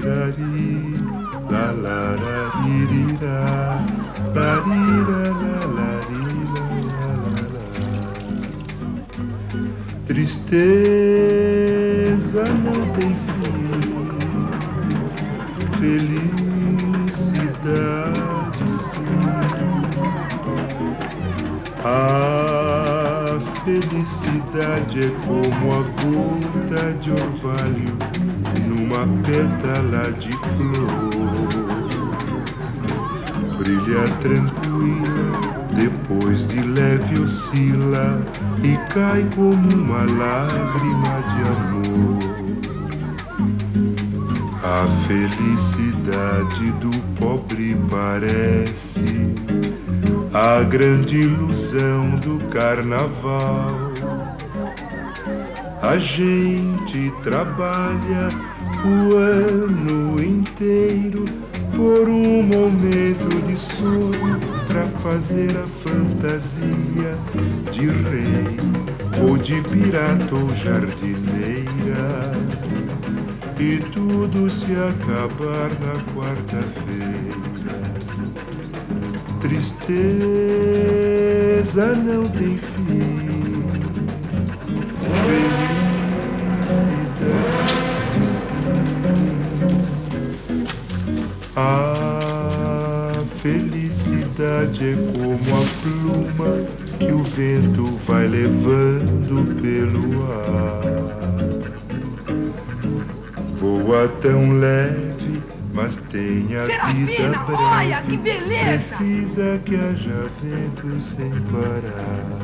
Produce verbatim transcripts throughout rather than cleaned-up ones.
Larirari, la la la ririra, larira, la la rira, la la la. Tristeza não tem fim, felicidade sim. A felicidade é como a gota de orvalho numa pétala de flor. Brilha tranquila, depois de leve oscila e cai como uma lágrima de amor. A felicidade do pobre parece a grande ilusão do carnaval. A gente trabalha o ano inteiro por um momento de sono pra fazer a fantasia de rei ou de pirata ou jardineira, e tudo se acabar na quarta-feira. Tristeza não tem fim, felicidade sim. A felicidade é como a pluma que o vento vai levando pelo ar. Voa tão leve, mas tem a vida breve. Olha, que beleza! Precisa que haja vento sem parar.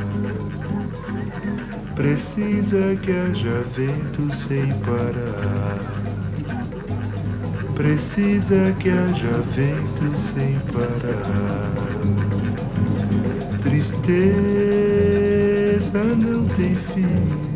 Precisa que haja vento sem parar. Precisa que haja vento sem parar. Tristeza não tem fim.